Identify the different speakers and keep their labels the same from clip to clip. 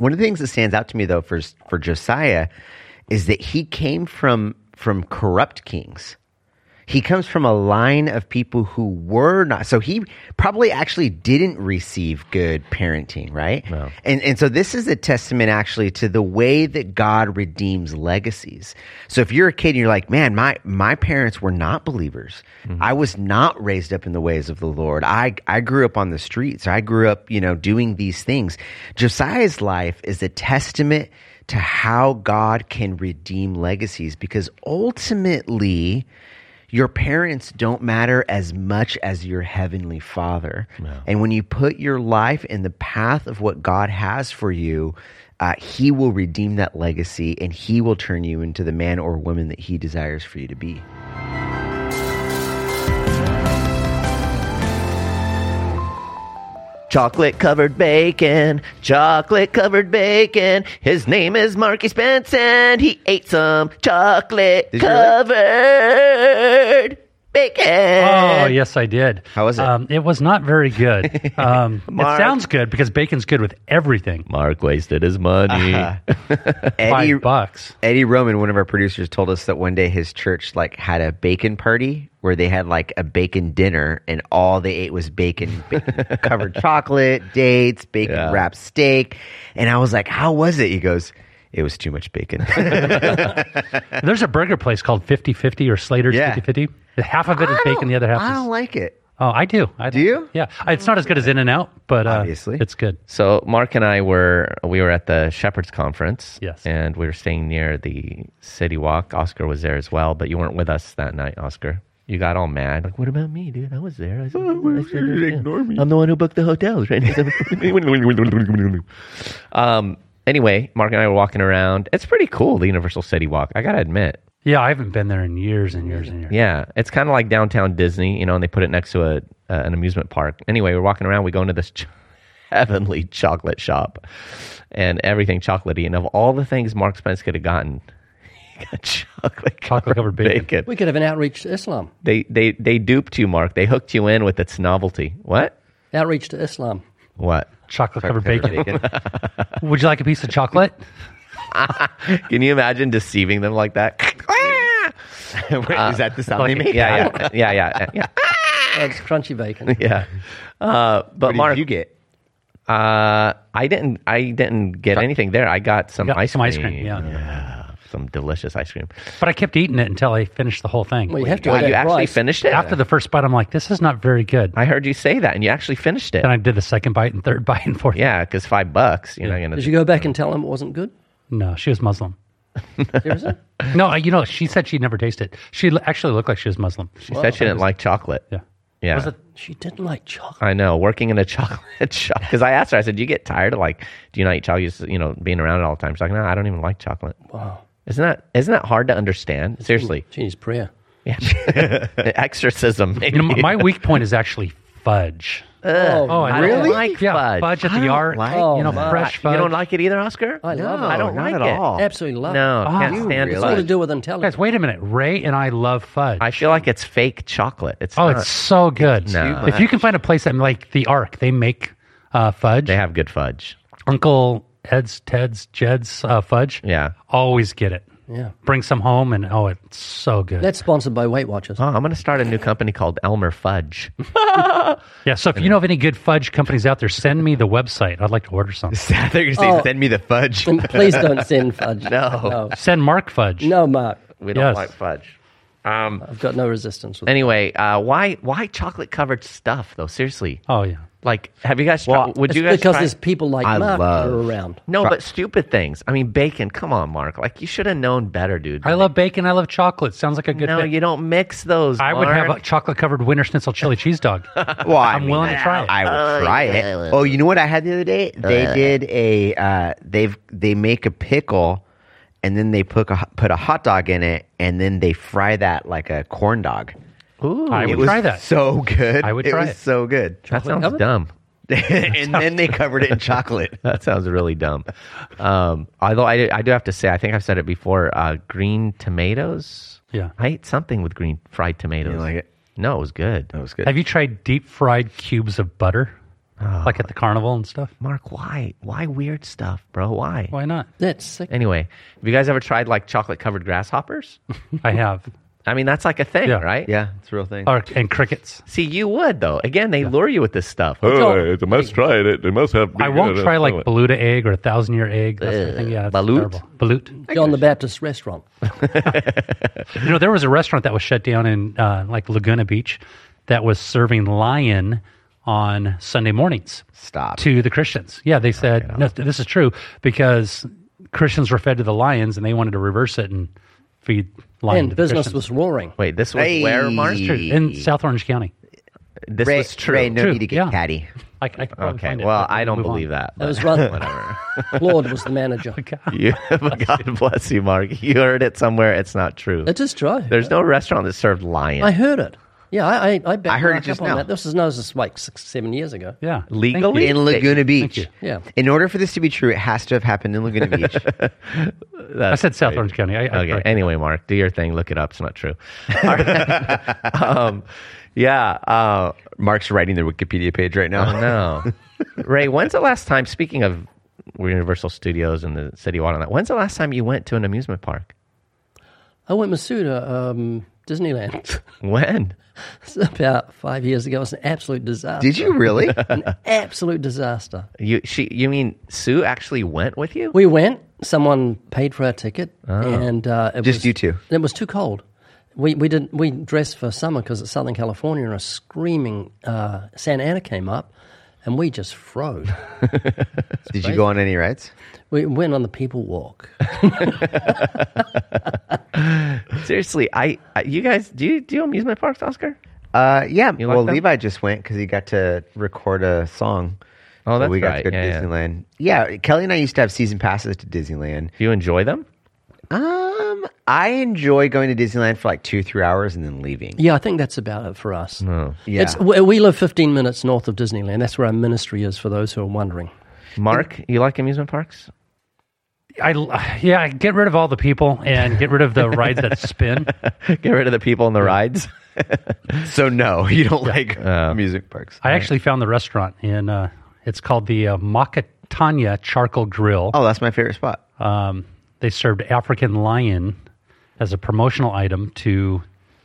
Speaker 1: One of the things that stands out to me, though, for Josiah is that he came from corrupt kings. He comes from a line of people who were not. So he probably actually didn't receive good parenting, right?
Speaker 2: No.
Speaker 1: And so this is a testament actually to the way that God redeems legacies. So if you're a kid and you're like, man, my parents were not believers. Mm-hmm. I was not raised up in the ways of the Lord. I grew up on the streets. I grew up, doing these things. Josiah's life is a testament to how God can redeem legacies, because ultimately your parents don't matter as much as your heavenly Father. No. And when you put your life in the path of what God has for you, He will redeem that legacy, and He will turn you into the man or woman that He desires for you to be.
Speaker 2: Chocolate-covered bacon, chocolate-covered bacon. His name is Marky Spence, and he ate some chocolate-covered bacon.
Speaker 3: Oh, yes, I did.
Speaker 1: How was it?
Speaker 3: It was not very good. It sounds good because bacon's good with everything.
Speaker 2: Mark wasted his money.
Speaker 3: $5.
Speaker 1: Eddie Roman, one of our producers, told us that one day his church had a bacon party where they had a bacon dinner, and all they ate was bacon covered chocolate, dates, bacon wrapped steak. And I was like, how was it? He goes, it was too much bacon.
Speaker 3: There's a burger place called 50-50 or Slater's 50-50. Half of it is bacon, the other half is...
Speaker 1: I don't like it.
Speaker 3: Oh, I do.
Speaker 1: Do you?
Speaker 3: Yeah. It's not as good as In-N-Out, but
Speaker 1: obviously
Speaker 3: it's good.
Speaker 2: So Mark and I were at the Shepherd's Conference.
Speaker 3: Yes.
Speaker 2: And we were staying near the City Walk. Oscar was there as well, but you weren't with us that night, Oscar. You got all mad. Like, what about me, dude? I was there. I said,
Speaker 1: ignore me.
Speaker 2: I'm the one who booked the hotels, right? Anyway, Mark and I were walking around. It's pretty cool, the Universal City Walk. I got to admit.
Speaker 3: Yeah, I haven't been there in years and years and years.
Speaker 2: Yeah, it's kind of like downtown Disney, and they put it next to an amusement park. Anyway, we're walking around. We go into this heavenly chocolate shop, and everything chocolatey. And of all the things Mark Spence could have gotten, he got chocolate-covered bacon.
Speaker 4: We could have an outreach to Islam.
Speaker 2: They duped you, Mark. They hooked you in with its novelty. What?
Speaker 4: Outreach to Islam.
Speaker 2: What?
Speaker 3: Chocolate-covered bacon. Would you like a piece of chocolate?
Speaker 2: Can you imagine deceiving them like that?
Speaker 1: Wait, is that the sound they make?
Speaker 2: Yeah.
Speaker 4: It's crunchy bacon.
Speaker 2: Yeah. But
Speaker 1: what
Speaker 2: Mark,
Speaker 1: did you get?
Speaker 2: I didn't get anything there. I got some ice cream.
Speaker 3: Yeah.
Speaker 2: Some delicious ice cream.
Speaker 3: But I kept eating it until I finished the whole thing.
Speaker 4: Well, you have to.
Speaker 2: Well, you actually finished it?
Speaker 3: After the first bite, I'm like, this is not very good.
Speaker 2: I heard you say that, and you actually finished it.
Speaker 3: Then I did the second bite and third bite and fourth.
Speaker 2: Yeah, because $5, you're not going to...
Speaker 4: Did you go back and tell them it wasn't good?
Speaker 3: No, she was Muslim.
Speaker 4: Seriously?
Speaker 3: No, she said she'd never tasted it. She actually looked like she was Muslim.
Speaker 2: She said she didn't like chocolate.
Speaker 3: Yeah.
Speaker 2: Yeah.
Speaker 3: Was it?
Speaker 4: She didn't like chocolate.
Speaker 2: I know, working in a chocolate shop. Because I asked her, I said, do you get tired of do you not eat chocolate? Being around it all the time. She's like, no, I don't even like chocolate.
Speaker 4: Wow.
Speaker 2: Isn't that hard to understand? Seriously.
Speaker 4: She needs prayer.
Speaker 2: Yeah. Exorcism. Maybe.
Speaker 3: My weak point is actually fudge.
Speaker 2: I
Speaker 1: really?
Speaker 2: don't like fudge.
Speaker 3: Fudge at the art. Fresh fudge.
Speaker 2: You don't like it either, Oscar?
Speaker 4: I love it.
Speaker 2: I don't
Speaker 1: not
Speaker 2: like
Speaker 1: at
Speaker 2: it.
Speaker 1: all.
Speaker 4: Absolutely love it.
Speaker 2: No, can't stand
Speaker 4: It's all to
Speaker 2: fudge.
Speaker 4: do with intelligence.
Speaker 3: Guys, wait a minute. Ray and I love fudge.
Speaker 2: I feel like it's fake chocolate. It's not.
Speaker 3: It's so good.
Speaker 2: No.
Speaker 3: If you can find a place that like the Ark, they make fudge.
Speaker 2: They have good fudge.
Speaker 3: Uncle Ted's, Jed's fudge.
Speaker 2: Yeah.
Speaker 3: Always get it.
Speaker 4: Yeah.
Speaker 3: Bring some home, and it's so good.
Speaker 4: That's sponsored by Weight Watchers.
Speaker 2: Oh, I'm going to start a new company called Elmer Fudge.
Speaker 3: Yeah, so if you know of any good fudge companies out there, send me the website. I'd like to order some.
Speaker 1: I thought you were going to say, send me the fudge.
Speaker 4: And please don't send fudge.
Speaker 2: No.
Speaker 3: Send Mark fudge.
Speaker 4: No, Mark.
Speaker 2: We don't
Speaker 3: Yes.
Speaker 2: like fudge.
Speaker 4: I've got no resistance with
Speaker 2: Anyway, why chocolate covered stuff though? Seriously,
Speaker 3: Oh, yeah.
Speaker 2: have you guys?
Speaker 1: Well,
Speaker 2: would
Speaker 4: it.
Speaker 2: you
Speaker 4: It's
Speaker 2: guys?
Speaker 4: because
Speaker 2: try?
Speaker 4: there's people like
Speaker 1: I
Speaker 4: Mark
Speaker 1: love-
Speaker 4: who are around.
Speaker 2: No, but stupid things. I mean, bacon. Come on, Mark. You should have known better, dude.
Speaker 3: I love bacon. I love chocolate. Sounds like a good
Speaker 2: No,
Speaker 3: fit.
Speaker 2: you don't mix those.
Speaker 3: I would
Speaker 2: Mark.
Speaker 3: have a chocolate-covered winter schnitzel chili cheese dog.
Speaker 1: Well,
Speaker 3: I'm willing to try it.
Speaker 1: I would try it. Oh, you know what I had the other day? They did they make a pickle, and then they put a hot dog in it, and then they fry that like a corn dog.
Speaker 2: Ooh,
Speaker 3: I
Speaker 1: It
Speaker 3: would
Speaker 1: was
Speaker 3: try that.
Speaker 1: so good.
Speaker 3: I would try
Speaker 1: It was
Speaker 3: it.
Speaker 1: so good.
Speaker 2: that sounds
Speaker 4: covered?
Speaker 2: dumb.
Speaker 1: And then they covered it in chocolate.
Speaker 2: That sounds really dumb. Although I do have to say, I think I've said it before. Green tomatoes.
Speaker 3: Yeah.
Speaker 2: I ate something with fried tomatoes.
Speaker 1: You like it?
Speaker 2: No, it was good.
Speaker 1: That was good.
Speaker 3: Have you tried deep-fried cubes of butter? like at the carnival and stuff.
Speaker 2: Mark, why? Why weird stuff, bro? Why?
Speaker 3: Why not?
Speaker 4: That's sick.
Speaker 2: Anyway, have you guys ever tried like chocolate covered grasshoppers?
Speaker 3: I have.
Speaker 2: I mean, that's like a thing,
Speaker 3: Yeah.
Speaker 2: right?
Speaker 1: Yeah, it's a real thing.
Speaker 3: And crickets.
Speaker 2: See, you would though. Again, they lure you with this stuff.
Speaker 5: Oh, they must try it. They must have.
Speaker 3: I won't try like Beluga egg or 1,000-year egg. That sort of thing. Yeah, it's
Speaker 2: Balut?
Speaker 3: terrible. Balut.
Speaker 4: John the Baptist restaurant.
Speaker 3: There was a restaurant that was shut down in like Laguna Beach that was serving lion on Sunday mornings
Speaker 1: Stop.
Speaker 3: to the Christians. Yeah, they said, no, this is true because Christians were fed to the lions and they wanted to reverse it and feed lion
Speaker 4: And
Speaker 3: to the
Speaker 4: business
Speaker 3: Christians.
Speaker 4: was roaring.
Speaker 2: Wait, this was
Speaker 1: Hey.
Speaker 2: where, Mark?
Speaker 1: True.
Speaker 3: In South Orange County.
Speaker 2: This
Speaker 1: Ray,
Speaker 2: was true.
Speaker 1: Ray, no
Speaker 3: True,
Speaker 1: need to get
Speaker 3: yeah.
Speaker 1: catty.
Speaker 3: I could probably
Speaker 2: Okay,
Speaker 3: find it,
Speaker 2: well,
Speaker 3: but
Speaker 2: I don't
Speaker 3: move on.
Speaker 2: believe that.
Speaker 4: It was
Speaker 2: but
Speaker 4: run.
Speaker 2: whatever.
Speaker 4: Claude was the manager.
Speaker 2: You, God bless you, Mark. You heard it somewhere. It's not true.
Speaker 4: It is true.
Speaker 2: There's no restaurant that served lion.
Speaker 4: I heard it. Yeah, I backed
Speaker 1: I heard
Speaker 4: Mark
Speaker 1: it just
Speaker 4: up on
Speaker 1: now.
Speaker 4: that. This is like 6-7 years ago.
Speaker 3: Yeah.
Speaker 2: Legally?
Speaker 1: In Laguna Beach.
Speaker 3: you.
Speaker 4: Yeah.
Speaker 1: In order for this to be true, it has to have happened in Laguna Beach.
Speaker 3: I said South Orange County. I
Speaker 2: Okay.
Speaker 3: corrected
Speaker 2: Anyway, Mark, do your thing. Look it up. It's not true. All right. Yeah.
Speaker 1: Mark's writing the Wikipedia page right now.
Speaker 2: No. Ray, when's the last time, speaking of Universal Studios and the City Water, when's the last time you went to an amusement park?
Speaker 4: I went with Sue to Disneyland.
Speaker 2: When?
Speaker 4: It's about 5 years ago. It was an absolute disaster.
Speaker 1: Did you really?
Speaker 4: An absolute disaster.
Speaker 2: You mean Sue actually went with you?
Speaker 4: We went. Someone paid for our ticket, and it
Speaker 1: Just
Speaker 4: was,
Speaker 1: you two?
Speaker 4: It was too cold. We dressed for summer because it's Southern California, and a screaming Santa Ana came up, and we just froze.
Speaker 1: Did you go on any rides?
Speaker 4: We went on the People Walk.
Speaker 2: Seriously, you guys, do you do amusement parks, Oscar?
Speaker 1: Yeah.
Speaker 2: You like
Speaker 1: Well,
Speaker 2: them?
Speaker 1: Levi just went because he got to record a song.
Speaker 2: Oh, that's
Speaker 1: we got
Speaker 2: right.
Speaker 1: to go to
Speaker 2: Yeah, yeah.
Speaker 1: Disneyland. Yeah, Kelly and I used to have season passes to Disneyland.
Speaker 2: Do you enjoy them?
Speaker 1: I enjoy going to Disneyland for like 2-3 hours and then leaving.
Speaker 4: Yeah, I think that's about it for us.
Speaker 1: Yeah.
Speaker 4: We live 15 minutes north of Disneyland. That's where our ministry is, for those who are wondering.
Speaker 2: Mark, you like amusement parks?
Speaker 3: I get rid of all the people and get rid of the rides that spin.
Speaker 2: Get rid of the people and the rides.
Speaker 1: So no, you don't like amusement parks.
Speaker 3: I actually found the restaurant in. It's called the Makatanya Charcoal Grill.
Speaker 1: Oh, that's my favorite spot.
Speaker 3: They served African lion as a promotional item to.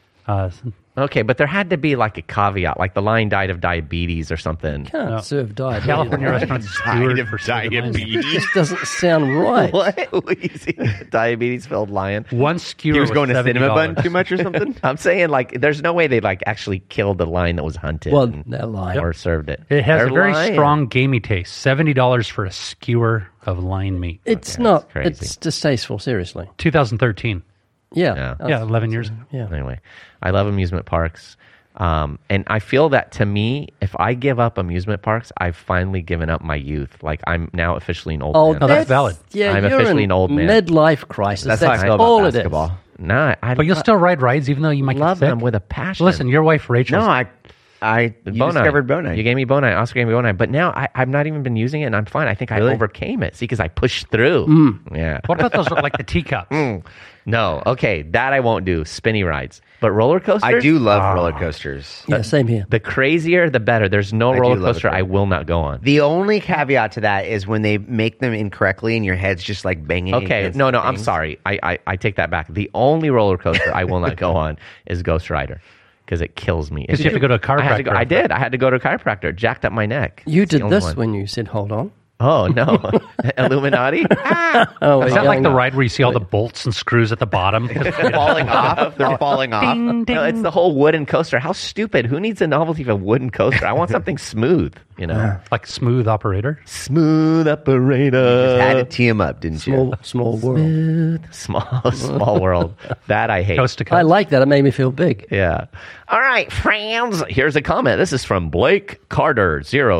Speaker 2: Okay, but there had to be like a caveat, like the lion died of diabetes or something.
Speaker 4: Can't serve diabetes.
Speaker 3: California restaurants steward for
Speaker 4: This doesn't sound right.
Speaker 2: What? Diabetes-filled lion.
Speaker 3: One skewer.
Speaker 1: He was going to
Speaker 3: $70.
Speaker 1: Cinema Bun too much or something?
Speaker 2: I'm saying, like, there's no way they like actually killed the lion that was hunted
Speaker 4: Well, that line.
Speaker 2: or served it.
Speaker 3: It has
Speaker 2: They're
Speaker 3: a very
Speaker 2: lying.
Speaker 3: strong gamey taste. $70 for a skewer of lion meat.
Speaker 4: It's not.
Speaker 2: crazy.
Speaker 4: It's distasteful. Seriously.
Speaker 3: 2013.
Speaker 4: Yeah.
Speaker 3: Yeah, 11 years ago.
Speaker 4: Yeah.
Speaker 2: Anyway, I love amusement parks. And I feel that to me, if I give up amusement parks, I've finally given up my youth. Like I'm now officially an old man.
Speaker 3: no, that's valid.
Speaker 4: Yeah,
Speaker 2: I'm
Speaker 4: you're
Speaker 2: officially
Speaker 4: in
Speaker 2: an old man.
Speaker 4: midlife crisis.
Speaker 1: That's how I feel
Speaker 4: all
Speaker 1: about
Speaker 4: it is.
Speaker 1: basketball.
Speaker 2: Nah, I
Speaker 3: But you'll still ride rides even though you might
Speaker 2: love
Speaker 3: get sick.
Speaker 2: them with a passion.
Speaker 3: Listen, your wife Rachel.
Speaker 1: No, you discovered Bonai.
Speaker 2: You gave me Bonai. Oscar gave me Bonai. But now I've not even been using it, and I'm fine. I think I overcame it. See, because I pushed through. Yeah.
Speaker 3: What about those like the teacups?
Speaker 2: No. Okay, that I won't do. Spinny rides. But roller coasters?
Speaker 1: I do love roller coasters.
Speaker 4: Yeah, same here.
Speaker 2: The crazier, the better. There's no
Speaker 1: do
Speaker 2: roller
Speaker 1: love
Speaker 2: coaster
Speaker 1: it.
Speaker 2: I will not go on.
Speaker 1: The only caveat to that is when they make them incorrectly and your head's just like banging.
Speaker 2: Okay,
Speaker 1: against
Speaker 2: no,
Speaker 1: the
Speaker 2: I'm
Speaker 1: things.
Speaker 2: sorry. I take that back. The only roller coaster I will not go on is Ghost Rider because it kills me.
Speaker 3: 'Cause you have to go to a chiropractor.
Speaker 2: I did. I had to go to a chiropractor. It jacked up my neck.
Speaker 4: You
Speaker 2: It's the
Speaker 4: did
Speaker 2: only
Speaker 4: this
Speaker 2: one.
Speaker 4: when you said, "Hold on."
Speaker 2: Oh no, Illuminati
Speaker 4: Oh,
Speaker 3: Is that like the ride where you see all the bolts and screws at the bottom?
Speaker 1: falling off. They're falling off.
Speaker 3: Ding, ding.
Speaker 2: No, it's the whole wooden coaster. How stupid! Who needs a novelty of a wooden coaster? I want something smooth. You know,
Speaker 3: Like smooth operator.
Speaker 2: smooth operator.
Speaker 1: Just had to tee him up, didn't you?
Speaker 4: small world.
Speaker 2: Small world. That I hate.
Speaker 3: Coast to
Speaker 4: I
Speaker 3: coast.
Speaker 4: like that. It made me feel big.
Speaker 2: Yeah. All right, friends. Here's a comment. This is from Blake Carter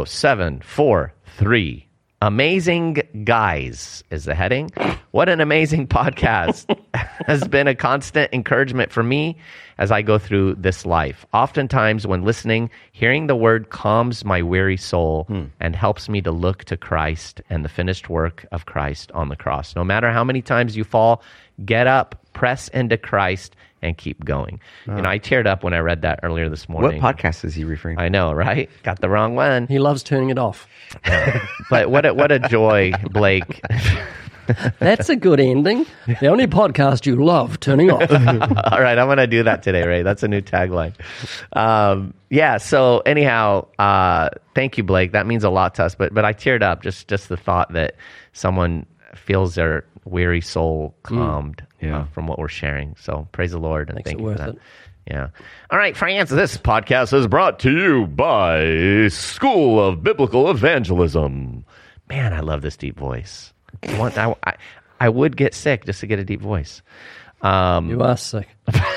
Speaker 2: 0743. Amazing guys is the heading. What an amazing podcast has been a constant encouragement for me as I go through this life. Oftentimes when listening, hearing the word calms my weary soul and helps me to look to Christ and the finished work of Christ on the cross. No matter how many times you fall, get up, press into Christ, and keep going. I teared up when I read that earlier this
Speaker 1: What
Speaker 2: morning.
Speaker 1: podcast is he referring to?
Speaker 2: I know, right? Got the wrong one.
Speaker 4: He loves turning it off.
Speaker 2: But what a joy, Blake.
Speaker 4: That's a good ending. The only podcast you love turning off.
Speaker 2: All right, I'm going to do that today, Ray. That's a new tagline. So anyhow, thank you, Blake. That means a lot to us. But I teared up just the thought that someone feels their weary soul calmed from what we're sharing. So praise the Lord and
Speaker 4: Makes
Speaker 2: thank
Speaker 4: it
Speaker 2: you for
Speaker 4: worth
Speaker 2: that.
Speaker 4: it.
Speaker 2: Yeah. All right, France, this podcast
Speaker 5: Is brought to you by School of Biblical Evangelism.
Speaker 2: Man, I love this deep voice. I would get sick just to get a deep voice.
Speaker 4: You are sick.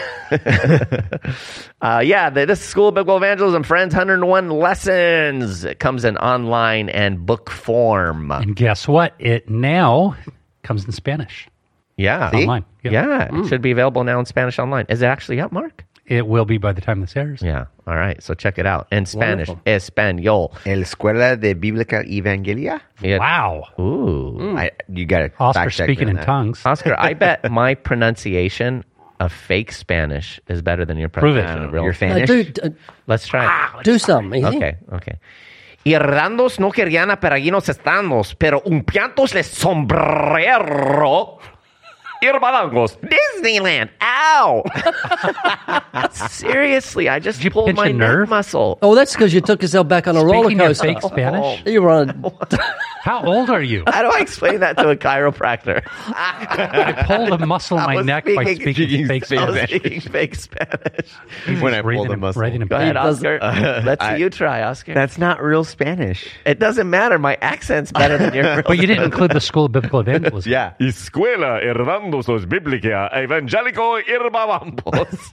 Speaker 2: This School of Biblical Evangelism, friends, 101 lessons. It comes in online and book form.
Speaker 3: And guess what? It now comes in Spanish.
Speaker 2: Yeah.
Speaker 3: Online.
Speaker 2: Yeah. It should be available now in Spanish online. Is it actually up, Mark?
Speaker 3: It will be by the time this airs.
Speaker 2: Yeah. All right. So check it out. In Spanish.
Speaker 4: Wonderful.
Speaker 2: Espanol.
Speaker 1: El Escuela de Bíblica Evangelia?
Speaker 2: Yeah.
Speaker 3: Wow.
Speaker 2: Ooh.
Speaker 1: You got to
Speaker 3: Oscar speaking in tongues.
Speaker 2: Oscar, I bet my pronunciation of fake Spanish is better than your
Speaker 3: Prove it.
Speaker 2: pronunciation of real
Speaker 1: You're
Speaker 2: Spanish.
Speaker 1: Spanish?
Speaker 2: Let's try it.
Speaker 4: Do something. Easy.
Speaker 2: Okay. Irlandos no querían a peregrinos estándos, pero un piantos les sombrero. Irbalangos. Disneyland. Ow. Seriously, I just pulled
Speaker 3: pinch
Speaker 2: my
Speaker 3: a
Speaker 2: neck
Speaker 3: nerve?
Speaker 2: muscle.
Speaker 4: Oh, that's because you took yourself back on a roller
Speaker 3: Speaking of
Speaker 4: coaster.
Speaker 3: fake Spanish,
Speaker 4: You were on
Speaker 3: how old are you?
Speaker 2: How do I explain that to a chiropractor?
Speaker 3: I pulled a muscle in my
Speaker 2: was
Speaker 3: neck by
Speaker 2: speaking
Speaker 3: speaking fake
Speaker 2: I was
Speaker 3: Spanish.
Speaker 2: speaking fake Spanish.
Speaker 1: When I pulled
Speaker 3: Writing
Speaker 1: the
Speaker 3: a-
Speaker 1: muscle.
Speaker 3: writing a
Speaker 2: Go ahead,
Speaker 3: paper.
Speaker 2: Oscar. Let's see you try, Oscar.
Speaker 1: That's not real Spanish.
Speaker 2: It doesn't matter. My accent's better than your.
Speaker 3: But you didn't include the School of Biblical Evangelism.
Speaker 1: Yeah.
Speaker 5: Escuela Herdandosos Biblica Evangelico Irbavampos.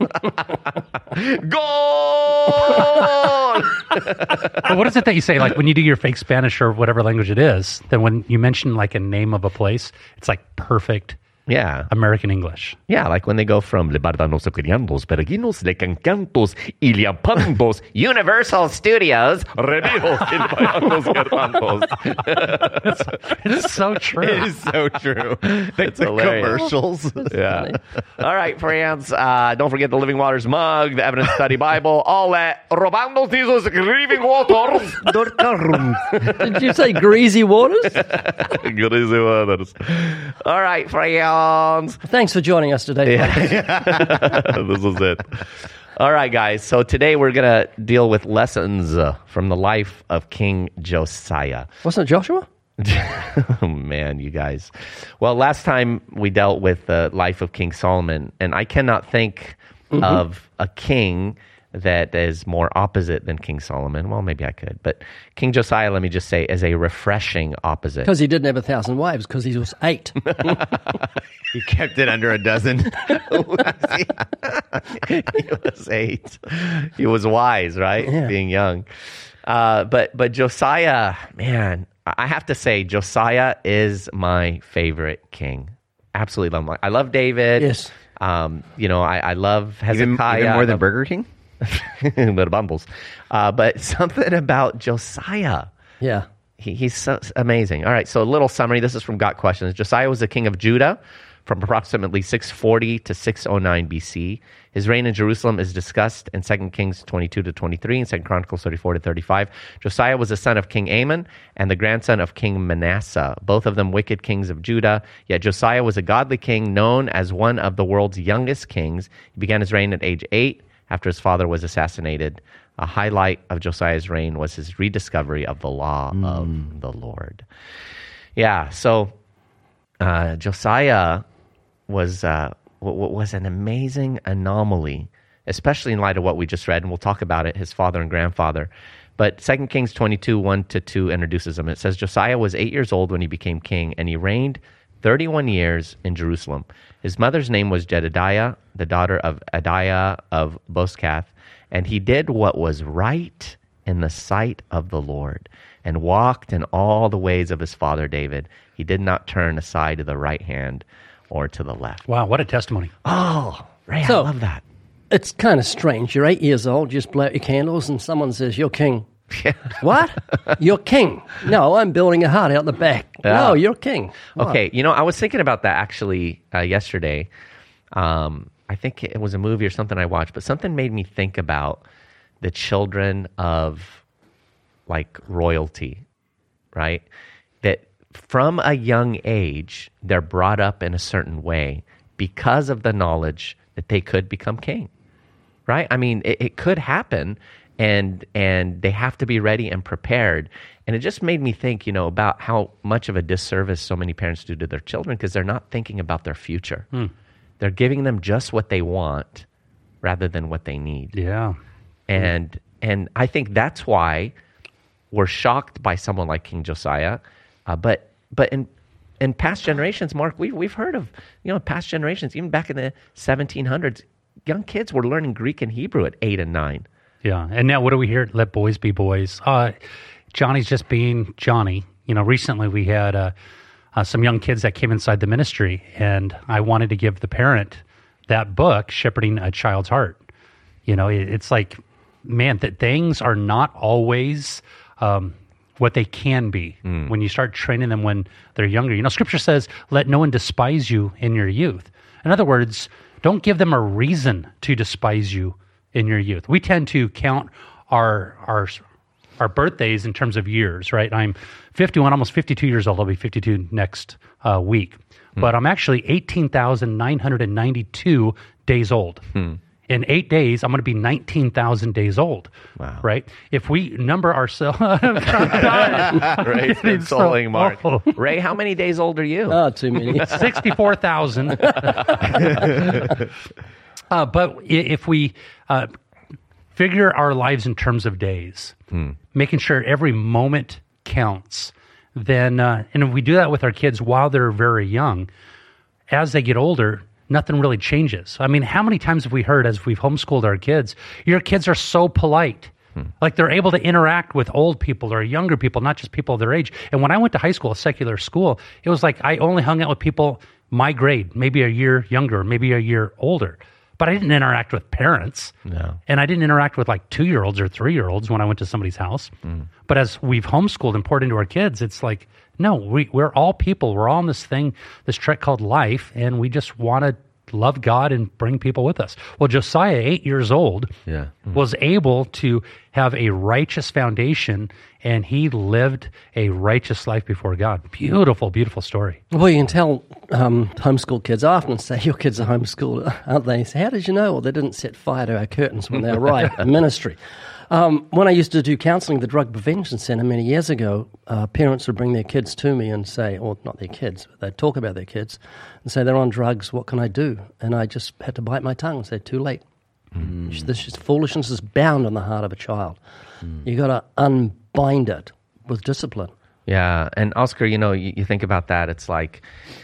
Speaker 2: Goal!
Speaker 3: But what is it that you say? Like when you do your fake Spanish or whatever language it is, then when you mention like a name of a place, it's like perfect
Speaker 2: Yeah.
Speaker 3: American English.
Speaker 2: Yeah, like when they go from Lebardanos Criandos, Peregrinos, Lecancantos, Iliapandos, Universal Studios.
Speaker 5: Redios Ilvayanos Herdandos.
Speaker 3: It's so true.
Speaker 1: It is so true.
Speaker 2: It's hilarious.
Speaker 1: Commercials.
Speaker 2: Yeah. All right, friends. Don't forget the Living Waters mug, the Evidence Study Bible, all that. Robando Jesus Living Waters.
Speaker 4: Did you say greasy waters?
Speaker 5: Greasy Waters.
Speaker 2: All right, friends.
Speaker 4: Thanks for joining us today.
Speaker 5: This is it.
Speaker 2: All right, guys. So today we're going to deal with lessons from the life of King Josiah.
Speaker 4: Wasn't it Joshua?
Speaker 2: Oh, man, you guys. Well, last time we dealt with the life of King Solomon, and I cannot think of a king that is more opposite than King Solomon. Well, maybe I could. But King Josiah, let me just say, is a refreshing opposite.
Speaker 4: Because he didn't have 1,000 wives, because he was 8.
Speaker 1: He kept it under a dozen.
Speaker 2: He was 8. He was wise, right?
Speaker 4: Yeah.
Speaker 2: Being young. But Josiah, man, I have to say, Josiah is my favorite king. Absolutely love him. I love David.
Speaker 4: Yes.
Speaker 2: I love Hezekiah.
Speaker 1: Even more than Burger King?
Speaker 2: Little bumbles. But something about Josiah.
Speaker 4: Yeah.
Speaker 2: He's so amazing. All right, so a little summary. This is from Got Questions. Josiah was the king of Judah from approximately 640 to 609 BC. His reign in Jerusalem is discussed in 2 Kings 22 to 23 and 2 Chronicles 34 to 35. Josiah was the son of King Amon and the grandson of King Manasseh, both of them wicked kings of Judah. Yet Josiah was a godly king known as one of the world's youngest kings. He began his reign at age 8 after his father was assassinated. A highlight of Josiah's reign was his rediscovery of the law of the Lord. Yeah, so Josiah was an amazing anomaly, especially in light of what we just read, and we'll talk about it, his father and grandfather. But 2 Kings 22, 1-2 introduces him. It says, Josiah was 8 years old when he became king, and he reigned 31 years in Jerusalem. His mother's name was Jedidiah, the daughter of Adiah of Boskath, and he did what was right in the sight of the Lord and walked in all the ways of his father David. He did not turn aside to the right hand or to the left.
Speaker 3: Wow, what a testimony.
Speaker 2: Oh, Ray,
Speaker 4: So-
Speaker 2: I love that.
Speaker 4: It's kind of strange. You're 8 years old, you just blow out your candles, and someone says, "You're king." What? You're king? No, I'm building a hut out the back. No, you're king. What?
Speaker 2: Okay, I was thinking about that actually yesterday. I think it was a movie or something I watched, but something made me think about the children of like royalty, right? That from a young age, they're brought up in a certain way because of the knowledge that they could become king, right? I mean, it could happen, and they have to be ready and prepared. And it just made me think, about how much of a disservice so many parents do to their children because they're not thinking about their future. They're giving them just what they want rather than what they need.
Speaker 3: Yeah.
Speaker 2: And I think that's why we're shocked by someone like King Josiah. But in past generations, Mark, we've heard of, past generations, even back in the 1700s, young kids were learning Greek and Hebrew at 8 and 9.
Speaker 3: Yeah. And now what do we hear? Let boys be boys. Johnny's just being Johnny. Recently we had some young kids that came inside the ministry, and I wanted to give the parent that book, Shepherding a Child's Heart. It's like, man, that things are not always what they can be when you start training them when they're younger. Scripture says, let no one despise you in your youth. In other words, don't give them a reason to despise you in your youth. We tend to count our birthdays in terms of years, right? I'm 51, almost 52 years old. I'll be 52 next week. But I'm actually 18,992 days old. In 8 days, I'm going to be 19,000 days old.
Speaker 2: Wow.
Speaker 3: Right? If we number ourselves...
Speaker 2: Right? Consoling Mark. Ray, how many days old are you?
Speaker 4: Oh, too many.
Speaker 3: 64,000. But if we figure our lives in terms of days, making sure every moment counts, then, and if we do that with our kids while they're very young, as they get older, nothing really changes. I mean, how many times have we heard as we've homeschooled our kids, your kids are so polite. Like they're able to interact with old people or younger people, not just people their age. And when I went to high school, a secular school, it was like I only hung out with people my grade, maybe a year younger, maybe a year older. But I didn't interact with parents.
Speaker 2: No.
Speaker 3: And I didn't interact with like 2-year-olds or 3-year-olds when I went to somebody's house. But as we've homeschooled and poured into our kids, it's like, no, we're all people. We're all in this trek called life, and we just want to love God and bring people with us. Well, Josiah, 8 years old, was able to have a righteous foundation, and he lived a righteous life before God. Beautiful, beautiful story.
Speaker 4: Well, you can tell homeschool kids. I often say, your kids are homeschooled, aren't they? So how did you know? Well, they didn't set fire to our curtains when they arrived in ministry. When I used to do counseling at the Drug Prevention Center many years ago, parents would bring their kids to me and say, or not their kids, but they'd talk about their kids and say, they're on drugs, what can I do? And I just had to bite my tongue and say, too late. This is foolishness is bound on the heart of a child. You got to unbind it with discipline.
Speaker 2: Yeah, and Oscar, you think about that, it's like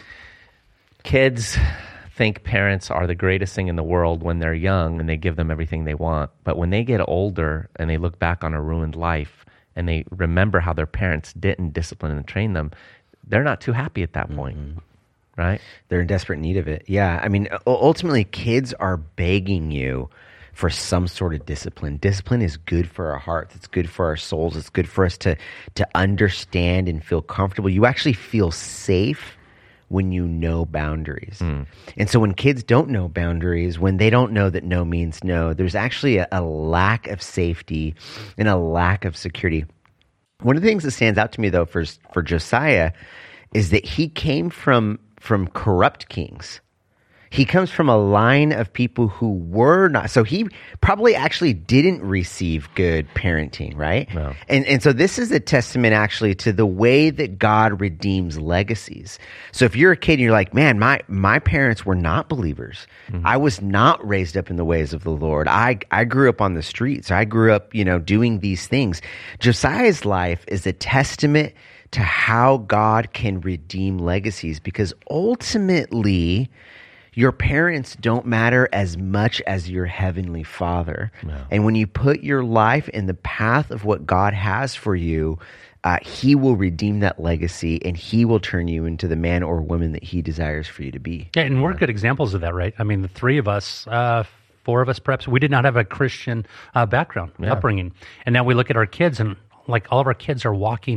Speaker 2: kids think parents are the greatest thing in the world when they're young and they give them everything they want. But when they get older and they look back on a ruined life and they remember how their parents didn't discipline and train them, they're not too happy at that point, right?
Speaker 1: They're in desperate need of it. Yeah. I mean, ultimately, kids are begging you for some sort of discipline. Discipline is good for our hearts. It's good for our souls. It's good for us to understand and feel comfortable. You actually feel safe when you know boundaries. And so when kids don't know boundaries, when they don't know that no means no, there's actually a lack of safety and a lack of security. One of the things that stands out to me, though, for Josiah is that he came from corrupt kings. He comes from a line of people who were not. So he probably actually didn't receive good parenting, right?
Speaker 2: No.
Speaker 1: And so this is a testament actually to the way that God redeems legacies. So if you're a kid and you're like, man, my parents were not believers. I was not raised up in the ways of the Lord. I grew up on the streets. I grew up, doing these things. Josiah's life is a testament to how God can redeem legacies, because ultimately, your parents don't matter as much as your heavenly Father.
Speaker 2: No.
Speaker 1: And when you put your life in the path of what God has for you, He will redeem that legacy, and He will turn you into the man or woman that He desires for you to be.
Speaker 3: Yeah, and we're good examples of that, right? I mean, the three of us, 4 of us perhaps, we did not have a Christian background, upbringing. And now we look at our kids, and like all of our kids are walking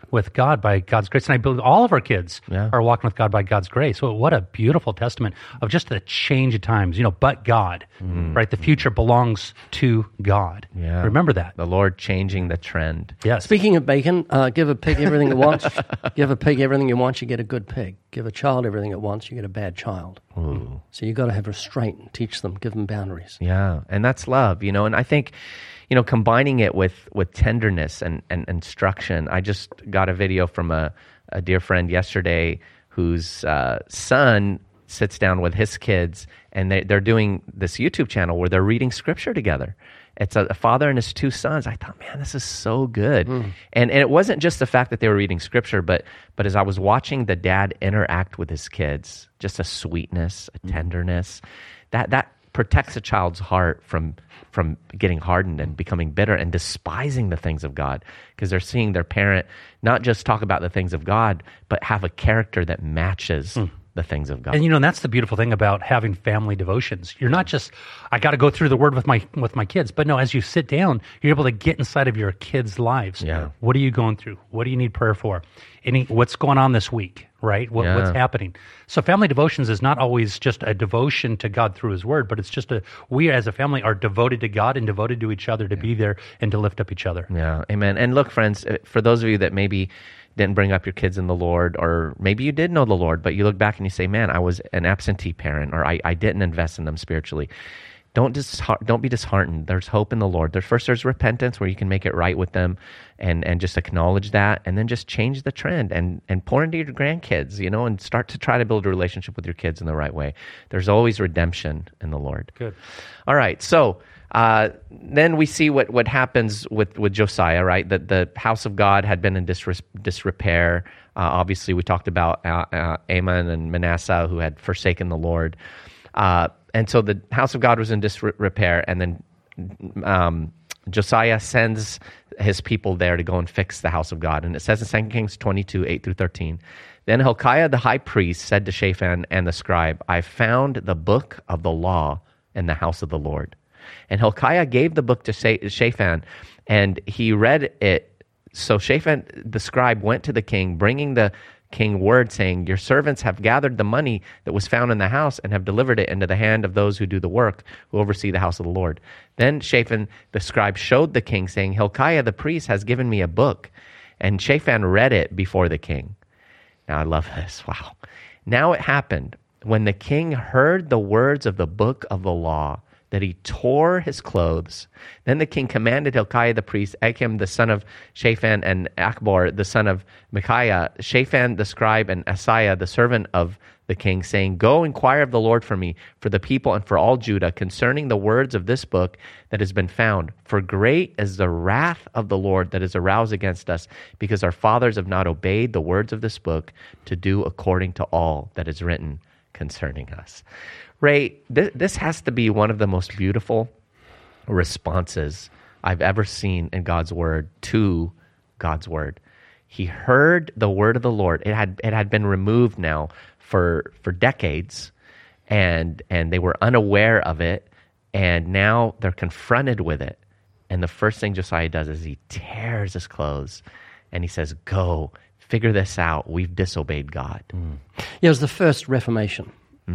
Speaker 3: with God by God's grace. And I believe all of our kids are walking with God by God's grace. So what a beautiful testament of just the change of times, but God, right? The future belongs to God.
Speaker 2: Yeah.
Speaker 3: Remember that.
Speaker 2: The Lord changing the trend.
Speaker 3: Yes.
Speaker 4: Speaking of bacon, give a pig everything it wants. Give a pig everything it wants, you get a good pig. Give a child everything it wants, you get a bad child.
Speaker 2: Ooh.
Speaker 4: So you've got to have restraint and teach them, give them boundaries.
Speaker 2: Yeah, and that's love, and I think, combining it with tenderness and instruction. I just got a video from a dear friend yesterday whose son sits down with his kids, and they're doing this YouTube channel where they're reading scripture together. It's a father and his two sons. I thought, man, this is so good. And it wasn't just the fact that they were reading scripture, but as I was watching the dad interact with his kids, just a sweetness, a tenderness, that protects a child's heart from getting hardened and becoming bitter and despising the things of God, because they're seeing their parent not just talk about the things of God, but have a character that matches the things of God.
Speaker 3: And that's the beautiful thing about having family devotions. You're not just, I got to go through the Word with my kids, but no, as you sit down, you're able to get inside of your kids' lives.
Speaker 2: Yeah.
Speaker 3: What are you going through? What do you need prayer for? What's going on this week? Right? What's happening? So family devotions is not always just a devotion to God through His Word, but it's just we as a family are devoted to God and devoted to each other to be there and to lift up each other.
Speaker 2: Yeah, amen. And look, friends, for those of you that maybe didn't bring up your kids in the Lord, or maybe you did know the Lord, but you look back and you say, man, I was an absentee parent, or I didn't invest in them spiritually. Don't be disheartened. There's hope in the Lord. There's repentance where you can make it right with them and just acknowledge that, and then just change the trend and pour into your grandkids, and start to try to build a relationship with your kids in the right way. There's always redemption in the Lord.
Speaker 3: Good.
Speaker 2: All right, so then we see what happens with Josiah, right? That the house of God had been in disrepair. Obviously, we talked about Amon and Manasseh, who had forsaken the Lord. And so the house of God was in disrepair, and then Josiah sends his people there to go and fix the house of God. And it says in 2 Kings 22, 8 through 13, then Hilkiah the high priest said to Shaphan and the scribe, I found the book of the law in the house of the Lord. And Hilkiah gave the book to Shaphan, and he read it. So Shaphan the scribe went to the king, bringing the king word, saying, your servants have gathered the money that was found in the house and have delivered it into the hand of those who do the work, who oversee the house of the Lord. Then Shaphan the scribe showed the king, saying, Hilkiah the priest has given me a book. And Shaphan read it before the king. Now I love this. Wow. Now it happened, when the king heard the words of the book of the law, that he tore his clothes. Then the king commanded Hilkiah the priest, Achim the son of Shaphan, and Achbor the son of Micaiah, Shaphan the scribe, and Asaiah the servant of the king, saying, go inquire of the Lord for me, for the people, and for all Judah, concerning the words of this book that has been found. For great is the wrath of the Lord that is aroused against us, because our fathers have not obeyed the words of this book to do according to all that is written concerning us. Ray, this has to be one of the most beautiful responses I've ever seen in God's word to God's word. He heard the word of the Lord. It had been removed now for decades, and they were unaware of it, and now they're confronted with it. And the first thing Josiah does is he tears his clothes, and he says, go, figure this out. We've disobeyed God.
Speaker 4: Yeah, it was the first Reformation.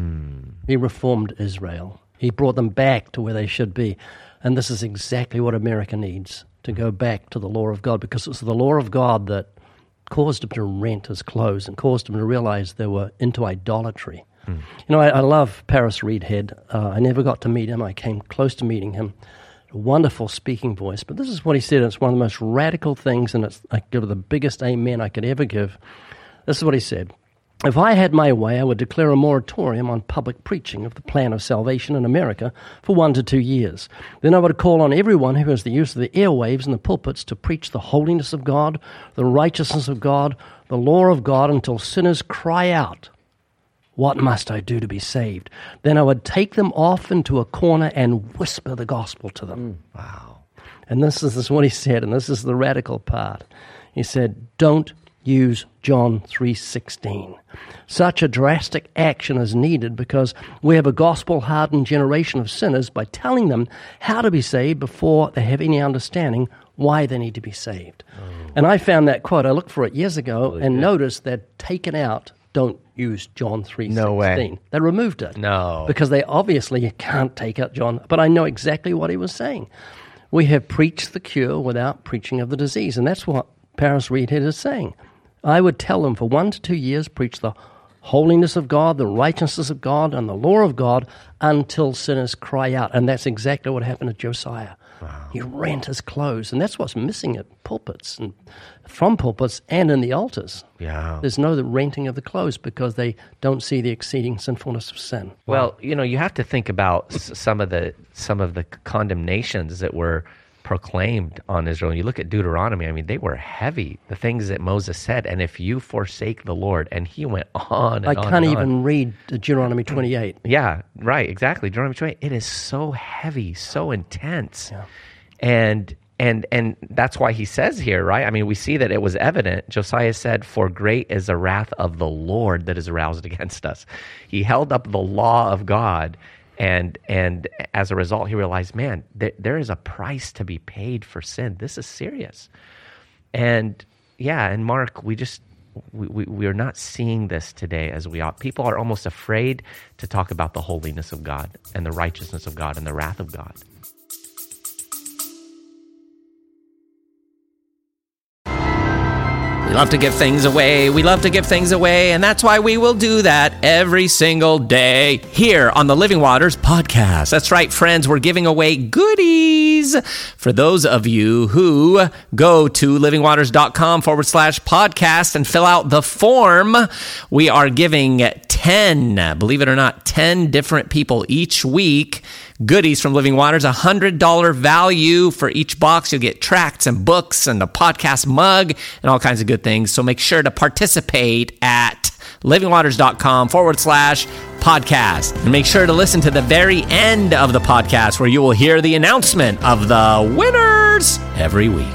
Speaker 4: He reformed Israel. He brought them back to where they should be. And this is exactly what America needs, to go back to the law of God, because it's the law of God that caused him to rent his clothes and caused him to realize they were into idolatry. I love Paris Reedhead. I never got to meet him. I came close to meeting him. A wonderful speaking voice. But this is what he said. It's one of the most radical things, and I give it the biggest amen I could ever give. This is what he said. If I had my way, I would declare a moratorium on public preaching of the plan of salvation in America for 1 to 2 years. Then I would call on everyone who has the use of the airwaves and the pulpits to preach the holiness of God, the righteousness of God, the law of God, until sinners cry out, what must I do to be saved? Then I would take them off into a corner and whisper the gospel to them. Wow. And this is what he said, and this is the radical part. He said, don't use John 3:16. Such a drastic action is needed because we have a gospel-hardened generation of sinners by telling them how to be saved before they have any understanding why they need to be saved. And I found that quote. I looked for it years ago and noticed that taken out, don't use John 3:16.
Speaker 1: No way.
Speaker 4: They removed it.
Speaker 2: No.
Speaker 4: Because they obviously can't take out John. But I know exactly what he was saying. We have preached the cure without preaching of the disease. And that's what Paris Reidhead is saying. I would tell them for 1 to 2 years, preach the holiness of God, the righteousness of God, and the law of God until sinners cry out. And that's exactly what happened to Josiah. Wow. He rent his clothes. And that's what's missing at pulpits, and from pulpits and in the altars.
Speaker 2: Yeah.
Speaker 4: There's no the renting of the clothes because they don't see the exceeding sinfulness of sin.
Speaker 2: Well, you have to think about some of the condemnations that were proclaimed on Israel. You look at Deuteronomy, I mean, they were heavy, the things that Moses said, and if you forsake the Lord, and he went on and
Speaker 4: I
Speaker 2: on
Speaker 4: can't
Speaker 2: and
Speaker 4: even
Speaker 2: on.
Speaker 4: read Deuteronomy 28.
Speaker 2: Yeah, right, exactly. Deuteronomy 28, it is so heavy, so intense.
Speaker 4: Yeah.
Speaker 2: And that's why he says here, right? I mean, we see that it was evident. Josiah said, "For great is the wrath of the Lord that is aroused against us." He held up the law of God, and as a result, he realized, man, there is a price to be paid for sin. This is serious. And yeah, and Mark, we are not seeing this today as we ought. People are almost afraid to talk about the holiness of God and the righteousness of God and the wrath of God. We love to give things away. We love to give things away, and that's why we will do that every single day here on the Living Waters podcast. That's right, friends. We're giving away goodies for those of you who go to livingwaters.com/podcast and fill out the form. We are giving 10, believe it or not, 10 different people each week goodies from Living Waters, $100 value for each box. You'll get tracts and books and a podcast mug and all kinds of good things. So make sure to participate at livingwaters.com/podcast. And make sure to listen to the very end of the podcast where you will hear the announcement of the winners every week.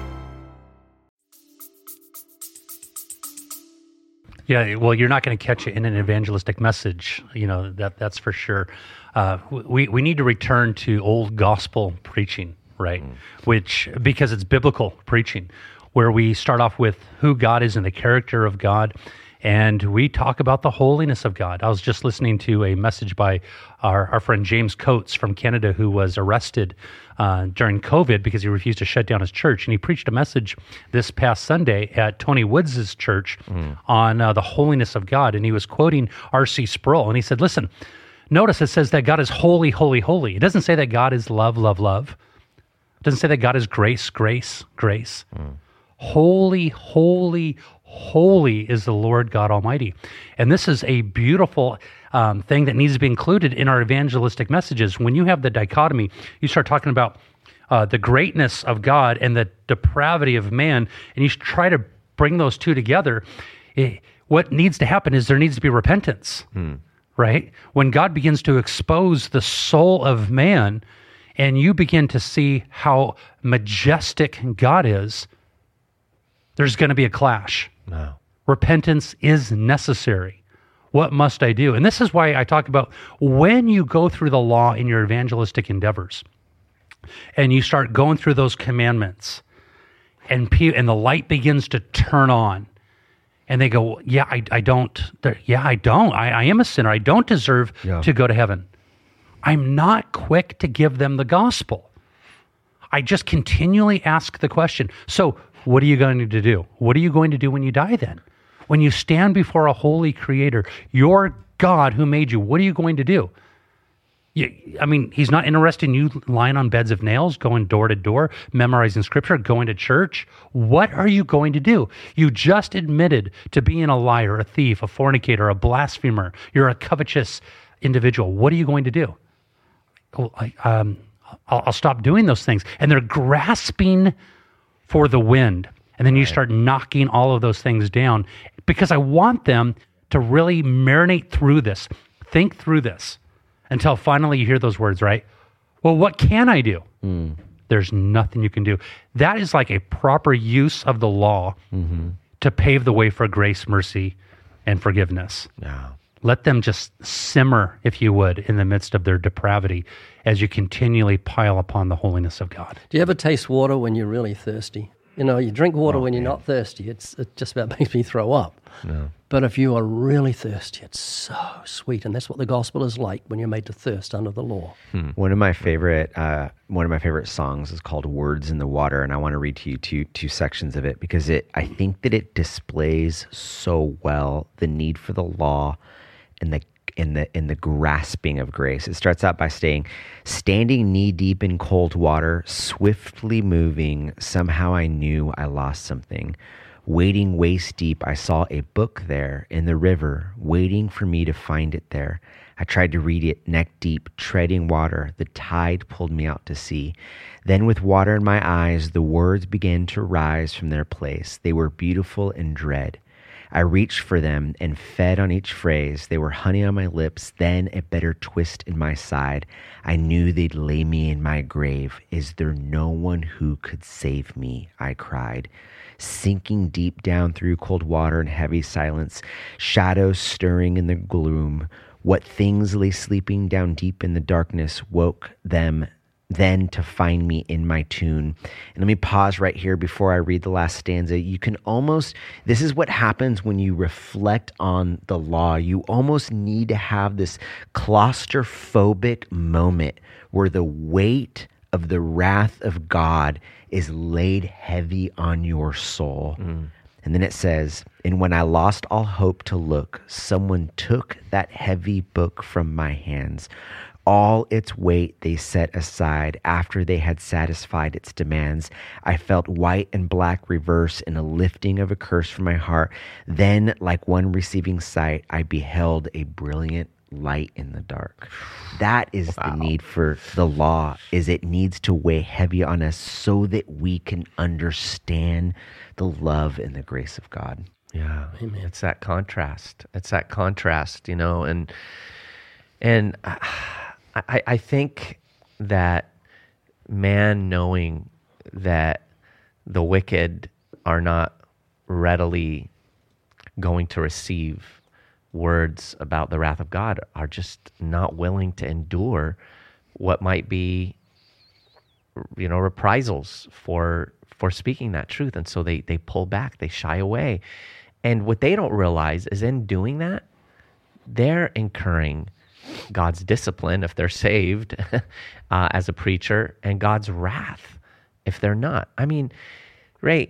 Speaker 3: Yeah, well, you're not going to catch it in an evangelistic message. That's for sure. We need to return to old gospel preaching, right? Because it's biblical preaching, where we start off with who God is and the character of God, and we talk about the holiness of God. I was just listening to a message by our friend James Coates from Canada, who was arrested during COVID because he refused to shut down his church. And he preached a message this past Sunday at Tony Woods' church on the holiness of God. And he was quoting R.C. Sproul. And he said, listen, notice it says that God is holy, holy, holy. It doesn't say that God is love, love, love. It doesn't say that God is grace, grace, grace. Holy, holy, holy is the Lord God Almighty. And this is a beautiful thing that needs to be included in our evangelistic messages. When you have the dichotomy, you start talking about the greatness of God and the depravity of man, and you try to bring those two together. What needs to happen is there needs to be repentance, right? When God begins to expose the soul of man, and you begin to see how majestic God is, there's going to be a clash.
Speaker 2: No.
Speaker 3: Repentance is necessary. What must I do? And this is why I talk about when you go through the law in your evangelistic endeavors and you start going through those commandments and the light begins to turn on and they go, yeah, I don't. I am a sinner. I don't deserve to go to heaven. I'm not quick to give them the gospel. I just continually ask the question, so what are you going to do? What are you going to do when you die then? When you stand before a holy creator, your God who made you, what are you going to do? He's not interested in you lying on beds of nails, going door to door, memorizing scripture, going to church. What are you going to do? You just admitted to being a liar, a thief, a fornicator, a blasphemer. You're a covetous individual. What are you going to do? I'll stop doing those things. And they're grasping for the wind. And then you start knocking all of those things down because I want them to really marinate through this, think through this until finally you hear those words, right? Well, what can I do? There's nothing you can do. That is like a proper use of the law to pave the way for grace, mercy, and forgiveness.
Speaker 2: No.
Speaker 3: Let them just simmer, if you would, in the midst of their depravity as you continually pile upon the holiness of God.
Speaker 4: Do you ever taste water when you're really thirsty? You know, you drink water when you're not thirsty. It just about makes me throw up.
Speaker 2: No.
Speaker 4: But if you are really thirsty, it's so sweet, and that's what the gospel is like when you're made to thirst under the law.
Speaker 1: One of my favorite songs is called "Words in the Water," and I want to read to you two sections of it because I think that it displays so well the need for the law and the grasping of grace. It starts out by saying, "Standing knee deep in cold water, swiftly moving, somehow I knew I lost something. Wading waist deep, I saw a book there in the river, waiting for me to find it there. I tried to read it neck deep, treading water. The tide pulled me out to sea. Then with water in my eyes, the words began to rise from their place. They were beautiful and dread. I reached for them and fed on each phrase. They were honey on my lips, then a bitter twist in my side. I knew they'd lay me in my grave. Is there no one who could save me?" I cried. Sinking deep down through cold water and heavy silence, shadows stirring in the gloom. What things lay sleeping down deep in the darkness woke them then to find me in my tune. And let me pause right here before I read the last stanza. This is what happens when you reflect on the law. You almost need to have this claustrophobic moment where the weight of the wrath of God is laid heavy on your soul. And then it says, "And when I lost all hope to look, someone took that heavy book from my hands. All its weight they set aside after they had satisfied its demands. I felt white and black reverse in a lifting of a curse from my heart. Then, like one receiving sight, I beheld a brilliant light in the dark." That is the need for the law, is it needs to weigh heavy on us so that we can understand the love and the grace of God.
Speaker 2: Yeah, amen. It's that contrast. You know, and I think that man knowing that the wicked are not readily going to receive words about the wrath of God are just not willing to endure what might be, you know, reprisals for speaking that truth. And so they pull back, they shy away. And what they don't realize is in doing that, they're incurring God's discipline if they're saved as a preacher, and God's wrath if they're not. I mean, Ray,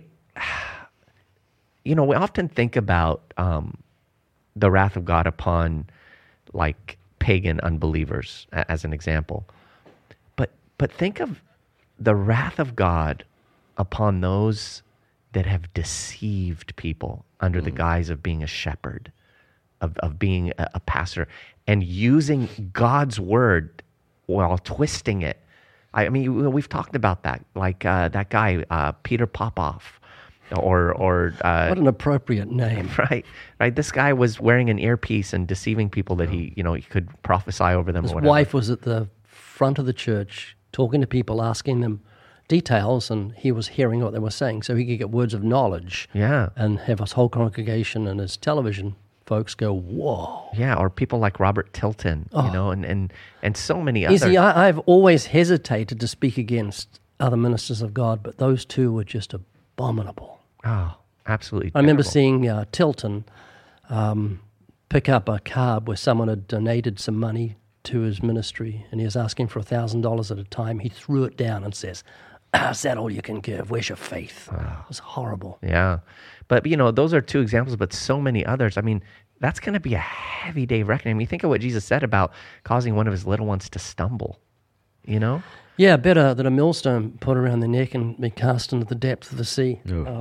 Speaker 2: you know, we often think about the wrath of God upon like pagan unbelievers as an example. But think of the wrath of God upon those that have deceived people under the guise of being a shepherd, of being a pastor, and using God's word while twisting it. I mean, we've talked about that, like that guy, Peter Popoff, or
Speaker 4: what an appropriate name.
Speaker 2: Right. This guy was wearing an earpiece and deceiving people that he could prophesy over them.
Speaker 4: His
Speaker 2: or whatever.
Speaker 4: wife was at the front of the church talking to people, asking them details, and he was hearing what they were saying, so he could get words of knowledge.
Speaker 2: Yeah.
Speaker 4: And have his whole congregation and his television folks go, whoa.
Speaker 2: Yeah, or people like Robert Tilton, you know, and so many others.
Speaker 4: You see, I've always hesitated to speak against other ministers of God, but those two were just abominable.
Speaker 2: Oh, absolutely.
Speaker 4: I remember
Speaker 2: terrible.
Speaker 4: seeing Tilton pick up a card where someone had donated some money to his ministry, and he was asking for $1,000 at a time. He threw it down and says, "Is that all you can give? Where's your faith?" It was horrible.
Speaker 2: Yeah. But, you know, those are two examples, but so many others. I mean, that's going to be a heavy day of reckoning. I mean, think of what Jesus said about causing one of his little ones to stumble, you know?
Speaker 4: Yeah, better that a millstone put around their neck and be cast into the depth of the sea.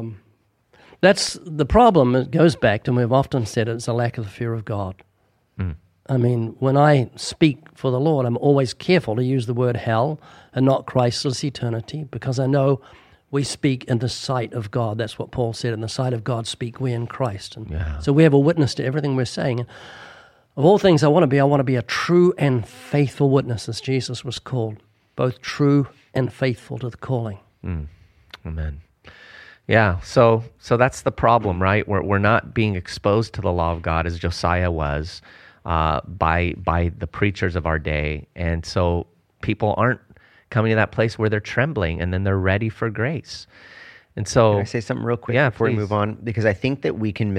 Speaker 4: That's the problem. It goes back to, and we've often said it's a lack of the fear of God. I mean, when I speak for the Lord, I'm always careful to use the word hell and not Christless eternity, because I know we speak in the sight of God. That's what Paul said, in the sight of God speak we in Christ. And so we have a witness to everything we're saying. And of all things I want to be a true and faithful witness, as Jesus was called, both true and faithful to the calling.
Speaker 2: Amen. Yeah, so that's the problem, right? We're not being exposed to the law of God as Josiah was by the preachers of our day, and so people aren't coming to that place where they're trembling and then they're ready for grace. And so,
Speaker 1: Can I say something real quick
Speaker 2: Yeah,
Speaker 1: before we
Speaker 2: please.
Speaker 1: move on? Because I think that we can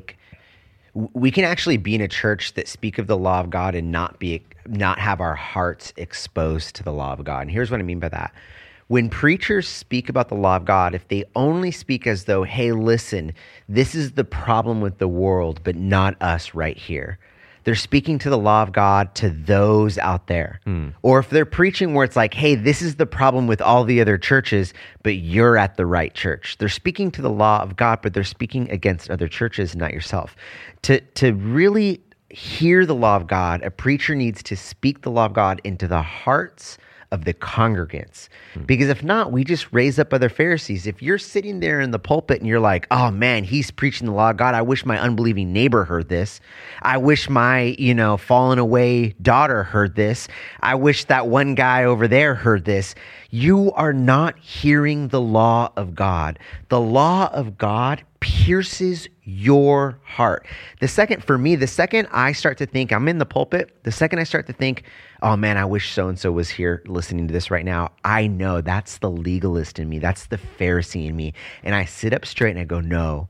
Speaker 1: we can actually be in a church that speak of the law of God and not have our hearts exposed to the law of God. And here's what I mean by that. When preachers speak about the law of God, if they only speak as though, hey, listen, this is the problem with the world, but not us right here. They're speaking to the law of God to those out there. Or if they're preaching where it's like, hey, this is the problem with all the other churches, but you're at the right church. They're speaking to the law of God, but they're speaking against other churches, not yourself. To really hear the law of God, a preacher needs to speak the law of God into the hearts of the congregants. Because if not, we just raise up other Pharisees. If you're sitting there in the pulpit and you're like, oh man, he's preaching the law of God. I wish my unbelieving neighbor heard this. I wish my, fallen away daughter heard this. I wish that one guy over there heard this. You are not hearing the law of God. The law of God pierces your heart. The second I start to think, I'm in the pulpit, the second I start to think, oh man, I wish so-and-so was here listening to this right now, I know that's the legalist in me. That's the Pharisee in me. And I sit up straight and I go, no,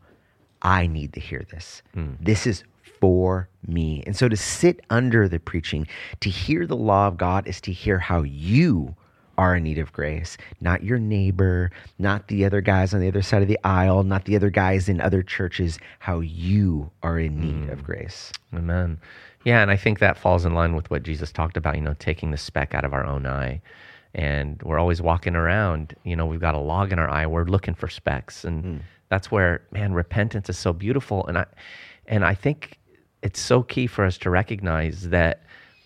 Speaker 1: I need to hear this. This is for me. And so to sit under the preaching, to hear the law of God is to hear how you are in need of grace, not your neighbor, not the other guys on the other side of the aisle, not the other guys in other churches, how you are in need of grace.
Speaker 2: Amen. Yeah, and I think that falls in line with what Jesus talked about, taking the speck out of our own eye. And we're always walking around, we've got a log in our eye, we're looking for specks. And that's where, man, repentance is so beautiful. And I think it's so key for us to recognize that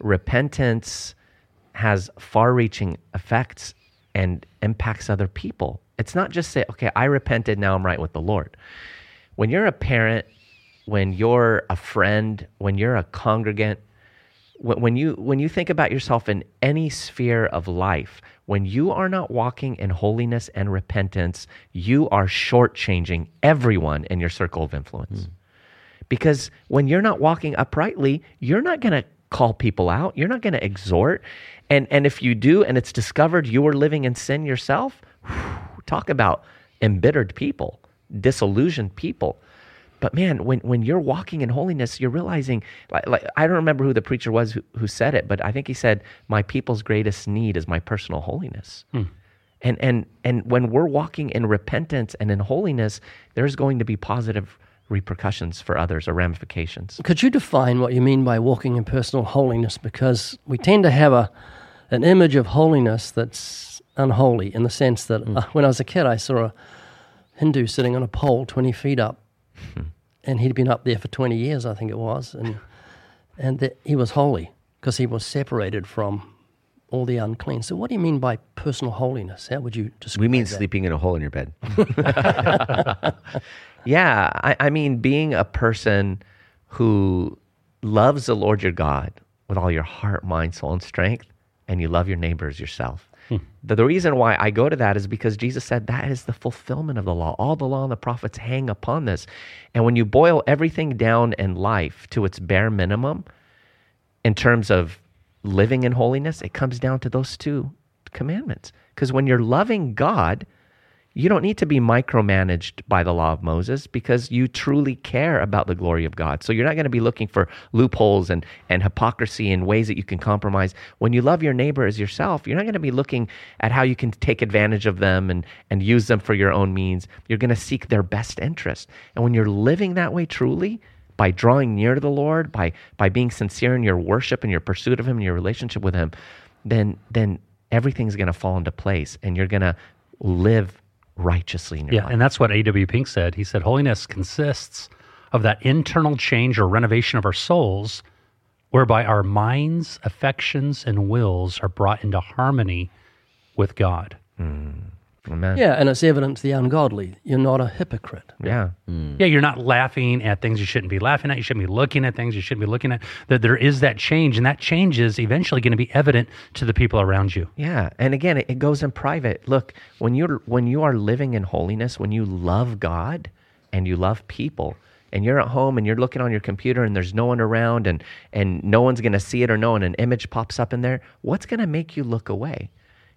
Speaker 2: repentance has far-reaching effects and impacts other people. It's not just say, okay, I repented, now I'm right with the Lord. When you're a parent, when you're a friend, when you're a congregant, when you think about yourself in any sphere of life, when you are not walking in holiness and repentance, you are shortchanging everyone in your circle of influence. Because when you're not walking uprightly, you're not going to call people out. You're not going to exhort. And if you do, and it's discovered you are living in sin yourself, talk about embittered people, disillusioned people. But man, when you're walking in holiness, you're realizing, like I don't remember who the preacher was who said it, but I think he said, my people's greatest need is my personal holiness. And when we're walking in repentance and in holiness, there's going to be positive repercussions for others or ramifications.
Speaker 4: Could you define what you mean by walking in personal holiness? Because we tend to have an image of holiness that's unholy, in the sense that when I was a kid, I saw a Hindu sitting on a pole 20 feet up, and he'd been up there for 20 years, I think it was, and he was holy because he was separated from all the unclean. So what do you mean by personal holiness? How would you describe
Speaker 1: We mean
Speaker 4: that?
Speaker 1: sleeping in a hole in your bed.
Speaker 2: Yeah, I mean being a person who loves the Lord your God with all your heart, mind, soul, and strength, and you love your neighbor as yourself. The reason why I go to that is because Jesus said that is the fulfillment of the law. All the law and the prophets hang upon this. And when you boil everything down in life to its bare minimum, in terms of living in holiness, it comes down to those two commandments. Because when you're loving God, you don't need to be micromanaged by the law of Moses because you truly care about the glory of God. So you're not going to be looking for loopholes and hypocrisy and ways that you can compromise. When you love your neighbor as yourself, you're not going to be looking at how you can take advantage of them and use them for your own means. You're going to seek their best interest. And when you're living that way truly, by drawing near to the Lord, by being sincere in your worship and your pursuit of Him and your relationship with Him, then everything's going to fall into place and you're going to live righteously in your life.
Speaker 3: And that's what A.W. Pink said. He said, holiness consists of that internal change or renovation of our souls, whereby our minds, affections, and wills are brought into harmony with God.
Speaker 2: Amen.
Speaker 4: Yeah, and it's evident to the ungodly. You're not a hypocrite.
Speaker 2: Yeah.
Speaker 3: Yeah, you're not laughing at things you shouldn't be laughing at. You shouldn't be looking at things you shouldn't be looking at. That there is that change, and that change is eventually going to be evident to the people around you.
Speaker 2: Yeah, and again, it goes in private. Look, when you are living in holiness, when you love God and you love people, and you're at home and you're looking on your computer and there's no one around and no one's going to see it or know, and an image pops up in there, what's going to make you look away?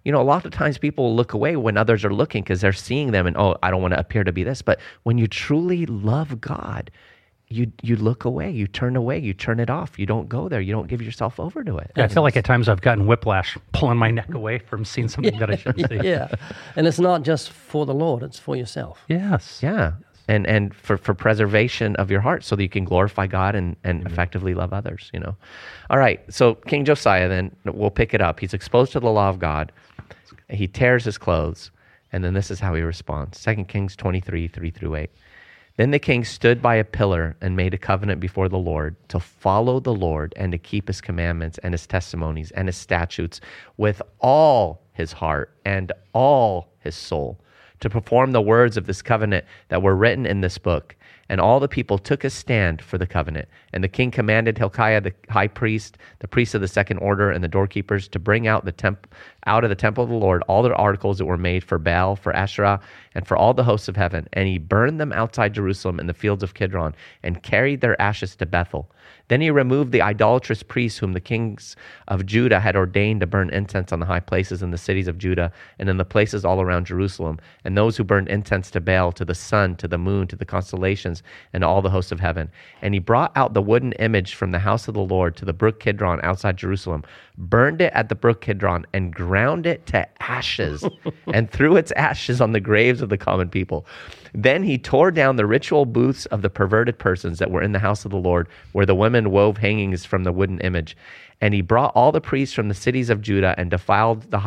Speaker 2: a lot of times people look away when others are looking because they're seeing them and, I don't want to appear to be this. But when you truly love God, you look away, you turn it off. You don't go there. You don't give yourself over to it.
Speaker 3: Yeah, I feel like at times I've gotten whiplash pulling my neck away from seeing something that I shouldn't see.
Speaker 4: Yeah. And it's not just for the Lord, it's for yourself.
Speaker 3: Yes.
Speaker 2: Yeah. And for preservation of your heart so that you can glorify God and effectively love others, All right, so King Josiah, then, we'll pick it up. He's exposed to the law of God. He tears his clothes, and then this is how he responds. 2 Kings 23, 3-8. Then the king stood by a pillar and made a covenant before the Lord to follow the Lord and to keep his commandments and his testimonies and his statutes with all his heart and all his soul, to perform the words of this covenant that were written in this book. And all the people took a stand for the covenant. And the king commanded Hilkiah the high priest, the priests of the second order, and the doorkeepers to bring out out of the temple of the Lord all the articles that were made for Baal, for Asherah, and for all the hosts of heaven. And he burned them outside Jerusalem in the fields of Kidron, and carried their ashes to Bethel. Then he removed the idolatrous priests whom the kings of Judah had ordained to burn incense on the high places in the cities of Judah and in the places all around Jerusalem, and those who burned incense to Baal, to the sun, to the moon, to the constellations, and to all the hosts of heaven. And he brought out the wooden image from the house of the Lord to the brook Kidron outside Jerusalem, burned it at the brook Kidron, and ground it to ashes, and threw its ashes on the graves of the common people. Then he tore down the ritual booths of the perverted persons that were in the house of the Lord, where the women wove hangings from the wooden image. And he brought all the priests from the cities of Judah and defiled the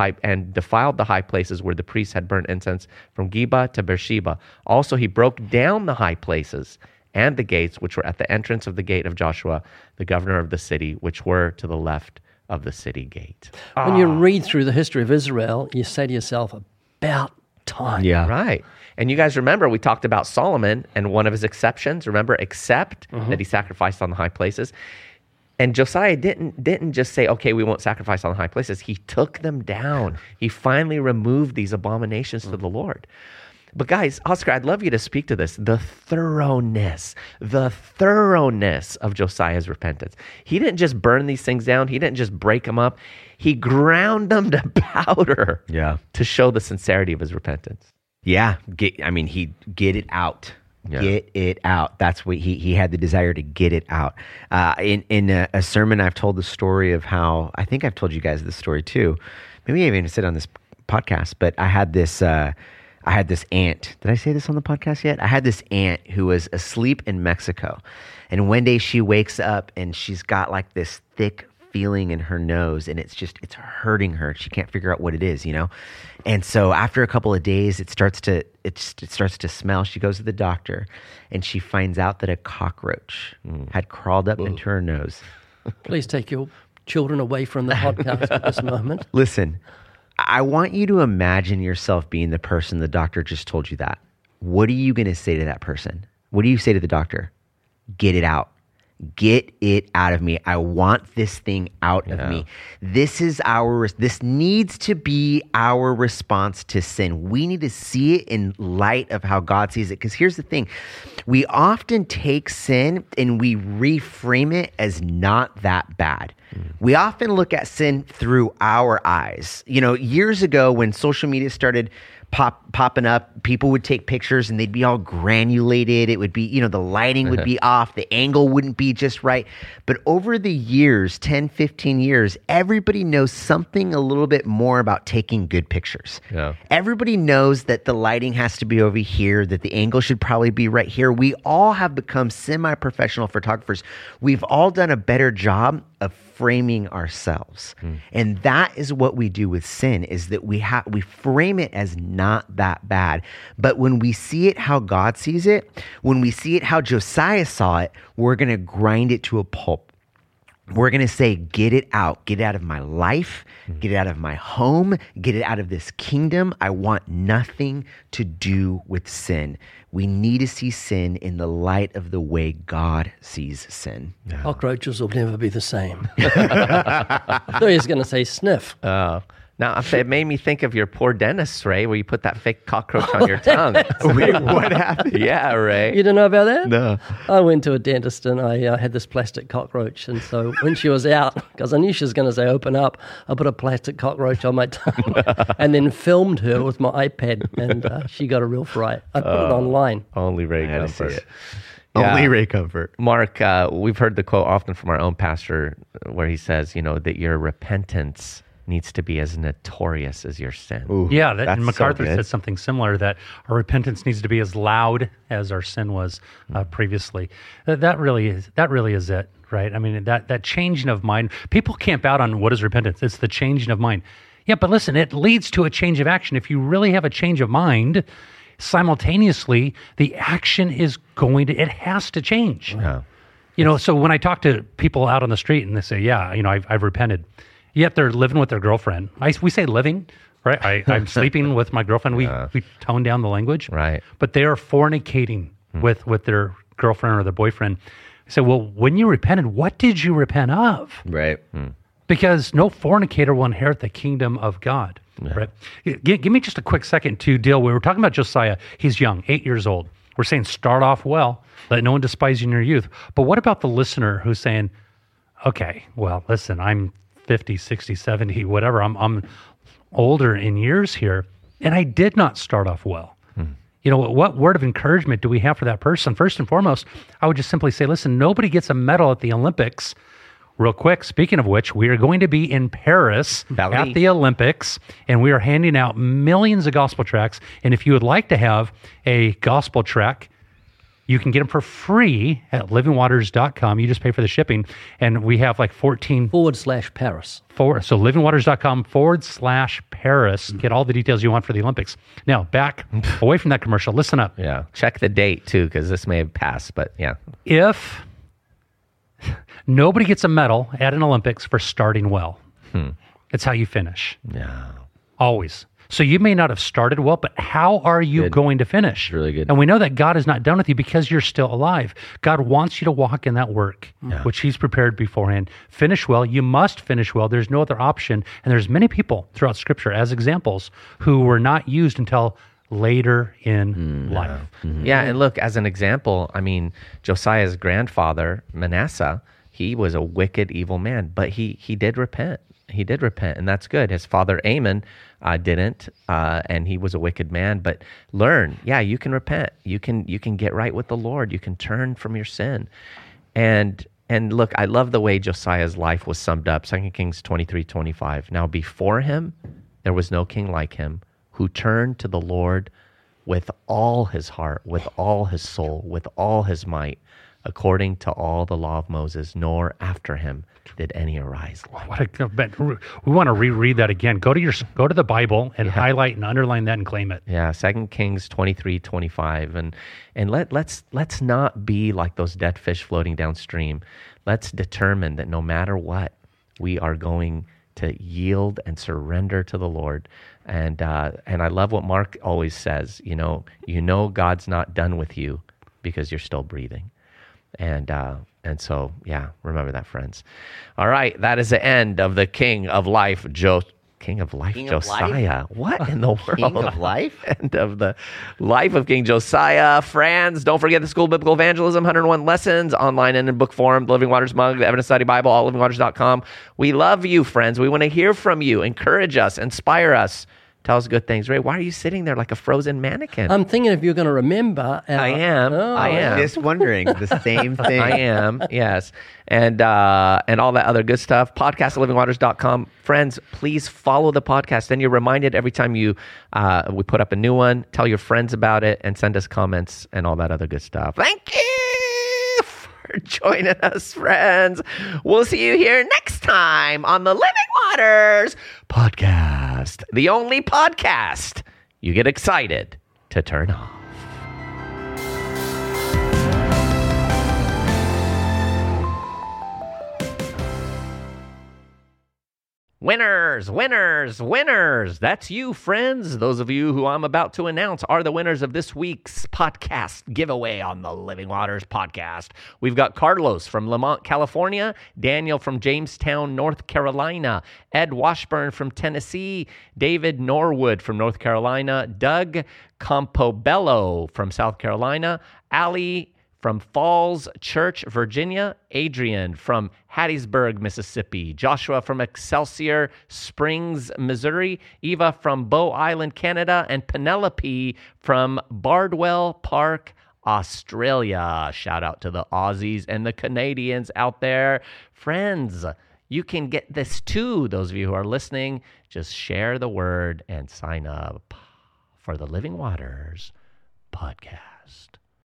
Speaker 2: high places where the priests had burnt incense, from Geba to Beersheba. Also he broke down the high places and the gates which were at the entrance of the gate of Joshua, the governor of the city, which were to the left of the city gate.
Speaker 4: When you read through the history of Israel, you say to yourself, about time.
Speaker 1: Yeah.
Speaker 2: Right. And you guys remember we talked about Solomon and one of his exceptions, remember, except that he sacrificed on the high places. And Josiah didn't just say, okay, we won't sacrifice on the high places. He took them down. He finally removed these abominations to the Lord. But guys, Oscar, I'd love you to speak to this. The thoroughness of Josiah's repentance. He didn't just burn these things down. He didn't just break them up. He ground them to powder to show the sincerity of his repentance.
Speaker 1: Yeah. He get it out.
Speaker 2: Yeah.
Speaker 1: Get it out. That's what he had the desire to get it out. In a sermon, I've told the story of how, I think I've told you guys this story too. Maybe I even said on this podcast, but I had this aunt. Did I say this on the podcast yet? I had this aunt who was asleep in Mexico. And one day she wakes up and she's got like this thick feeling in her nose, and it's hurting her. She can't figure out what it is, And so after a couple of days, it starts to smell. She goes to the doctor, and she finds out that a cockroach had crawled up into her nose.
Speaker 4: Please take your children away from the podcast at this moment.
Speaker 1: Listen, I want you to imagine yourself being the person the doctor just told you that. What are you going to say to that person? What do you say to the doctor? Get it out. Get it out of me. I want this thing out of me. This needs to be our response to sin. We need to see it in light of how God sees it. Because here's the thing. We often take sin and we reframe it as not that bad. We often look at sin through our eyes. Years ago when social media started popping up, people would take pictures and they'd be all granulated. It would be, the lighting would be off. The angle wouldn't be just right. But over the years, 10, 15 years, everybody knows something a little bit more about taking good pictures.
Speaker 2: Yeah.
Speaker 1: Everybody knows that the lighting has to be over here, that the angle should probably be right here. We all have become semi-professional photographers. We've all done a better job of framing ourselves. And that is what we do with sin, is that we frame it as not that bad. But when we see it how God sees it, when we see it how Josiah saw it, we're going to grind it to a pulp. We're going to say, get it out of my life, get it out of my home, get it out of this kingdom. I want nothing to do with sin. We need to see sin in the light of the way God sees sin.
Speaker 4: Cockroaches will never be the same. I thought he was going to say sniff.
Speaker 2: Now, it made me think of your poor dentist, Ray, where you put that fake cockroach on your tongue.
Speaker 1: Wait, what happened?
Speaker 2: Yeah, Ray.
Speaker 4: You didn't know about that?
Speaker 1: No.
Speaker 4: I went to a dentist and I had this plastic cockroach. And so when she was out, because I knew she was going to say open up, I put a plastic cockroach on my tongue and then filmed her with my iPad. And she got a real fright. I put it online.
Speaker 2: Only Ray
Speaker 1: had to see
Speaker 2: Comfort.
Speaker 1: it. Only Ray Comfort.
Speaker 2: Mark, we've heard the quote often from our own pastor where he says, that your repentance needs to be as notorious as your sin.
Speaker 1: Ooh,
Speaker 3: Yeah,
Speaker 1: that's
Speaker 3: and MacArthur
Speaker 1: so good.
Speaker 3: said something similar, that our repentance needs to be as loud as our sin was previously. That really is it, right? I mean, that changing of mind. People camp out on what is repentance. It's the changing of mind. Yeah, but listen, it leads to a change of action. If you really have a change of mind, simultaneously, the action is it has to change.
Speaker 2: Yeah.
Speaker 3: So when I talk to people out on the street and they say, yeah, I've repented, yet they're living with their girlfriend. We say living, right? I'm sleeping with my girlfriend. We tone down the language.
Speaker 2: Right.
Speaker 3: But they are fornicating with their girlfriend or their boyfriend. I say, well, when you repented, what did you repent of?
Speaker 1: Right.
Speaker 3: Because no fornicator will inherit the kingdom of God. Right? Give me just a quick second to deal. We were talking about Josiah. He's young, 8 years old. We're saying start off well. Let no one despise you in your youth. But what about the listener who's saying, okay, well, listen, I'm 50, 60, 70, whatever. I'm older in years here, and I did not start off well. What word of encouragement do we have for that person? First and foremost, I would just simply say, listen, nobody gets a medal at the Olympics. Real quick, speaking of which, we are going to be in Paris at the Olympics, and we are handing out millions of gospel tracts. And if you would like to have a gospel tract, you can get them for free at livingwaters.com. You just pay for the shipping. And we have like 14
Speaker 4: /Paris.
Speaker 3: So livingwaters.com/Paris. Get all the details you want for the Olympics. Now, back away from that commercial. Listen up.
Speaker 2: Yeah. Check the date, too, because this may have passed, but yeah.
Speaker 3: If nobody gets a medal at an Olympics for starting well, it's how you finish.
Speaker 2: Yeah.
Speaker 3: Always. So you may not have started well, but how are you going to finish?
Speaker 1: Really good.
Speaker 3: And we know that God is not done with you because you're still alive. God wants you to walk in that work, which he's prepared beforehand. Finish well. You must finish well. There's no other option. And there's many people throughout Scripture as examples who were not used until later in life.
Speaker 2: Yeah, and look, as an example, I mean, Josiah's grandfather, Manasseh, he was a wicked, evil man, but he did repent. He did repent, and that's good. His father, Amon, didn't, and he was a wicked man, but learn, you can repent. You can get right with the Lord. You can turn from your sin. And look, I love the way Josiah's life was summed up, 2 Kings 23:25. Now before him, there was no king like him, who turned to the Lord with all his heart, with all his soul, with all his might, according to all the law of Moses, nor after him did any arise like him.
Speaker 3: We want to reread that again. Go to the Bible and highlight and underline that and claim it.
Speaker 2: Yeah, 2 Kings 23:25, and let's not be like those dead fish floating downstream. Let's determine that no matter what, we are going to yield and surrender to the Lord. And I love what Mark always says. You know God's not done with you because you're still breathing. And so, remember that, friends. All right, that is the end of the King of Life, Josiah. What in the world?
Speaker 1: King of Life?
Speaker 2: End of the life of King Josiah. Friends, don't forget the School of Biblical Evangelism, 101 lessons, online and in book form, the Living Waters mug, the Evidence Study Bible, all livingwaters.com. We love you, friends. We want to hear from you. Encourage us, inspire us. Tell us good things. Ray, why are you sitting there like a frozen mannequin?
Speaker 4: I'm thinking if you're going to remember.
Speaker 2: I am.
Speaker 1: Just wondering the same thing.
Speaker 2: I am, yes. And all that other good stuff. Podcast at livingwaters.com. Friends, please follow the podcast. Then you're reminded every time we put up a new one. Tell your friends about it and send us comments and all that other good stuff. Thank you for joining us, friends. We'll see you here next time on the Living Waters podcast. The only podcast you get excited to turn off. Winners, winners, winners. That's you, friends. Those of you who I'm about to announce are the winners of this week's podcast giveaway on the Living Waters podcast. We've got Carlos from Lamont, California, Daniel from Jamestown, North Carolina, Ed Washburn from Tennessee, David Norwood from North Carolina, Doug Campobello from South Carolina, Ali from Falls Church, Virginia, Adrian from Hattiesburg, Mississippi, Joshua from Excelsior Springs, Missouri, Eva from Bow Island, Canada, and Penelope from Bardwell Park, Australia. Shout out to the Aussies and the Canadians out there. Friends, you can get this too. Those of you who are listening, just share the word and sign up for the Living Waters podcast.